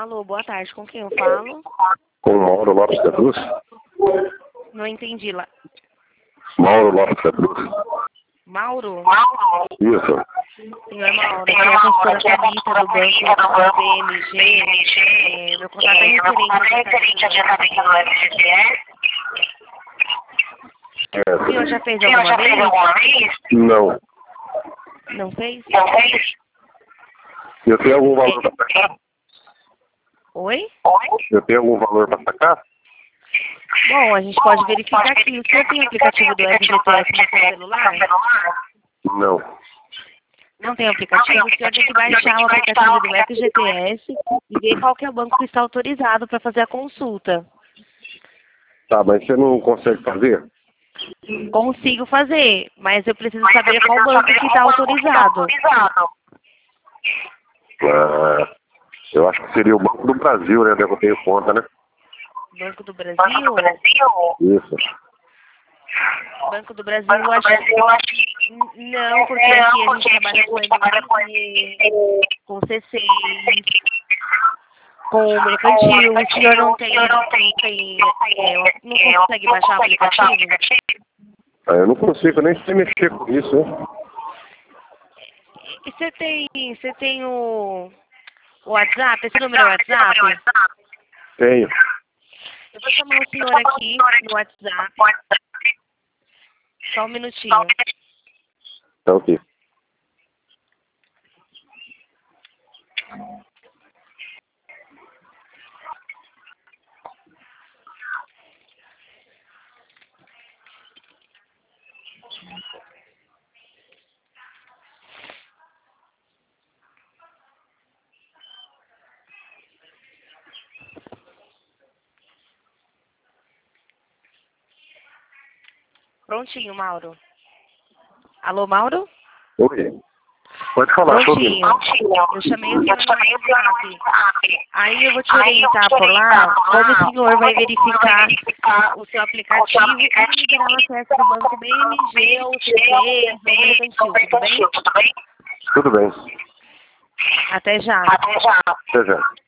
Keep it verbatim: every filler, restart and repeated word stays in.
Alô, boa tarde. Com quem eu falo? Com Mauro Lopes da Cruz? Não entendi lá. Mauro Lopes da Cruz. Mauro? Isso. Senhor Mauro, aqui é a consultora Thalita do Banco B M G. É, meu contato é referente ao adiantamento do F G T S. É. O senhor já fez alguma vez? Não. Não fez? Eu tenho algum valor para sacar? Oi? Eu tenho algum valor para sacar? Bom, a gente pode verificar aqui. O senhor tem o aplicativo do F G T S no seu celular? Não. Não tem aplicativo? O senhor tem que baixar o aplicativo do F G T S e ver qual que é o banco que está autorizado para fazer a consulta. Tá, mas você não consegue fazer? Consigo fazer, mas eu preciso saber qual banco que está autorizado. Ah, eu acho que seria o Banco do Brasil, né? Onde eu tenho conta, né? Banco do Brasil? Isso. Banco do Brasil, eu acho que... Não, porque aqui a gente trabalha com M M T, com C C, com o mercantil. O senhor não tem... Não, tem, é, não consegue baixar o aplicativo? Ah, eu não consigo nem sei mexer com isso, né? E você tem, você tem o, o WhatsApp? Esse número é o WhatsApp? Tenho. Eu vou chamar o senhor aqui no WhatsApp. Só um minutinho. Tá ok. Prontinho, Mauro. Alô, Mauro? Oi. Pode falar, Prontinho. Eu chamei o senhor no WhatsApp. Aí eu vou te orientar por lá como o senhor vai verificar o seu aplicativo e liberar o acesso do Banco B M G ou C C, ou mercantil, tudo bem? Tudo bem. Até já. Até já.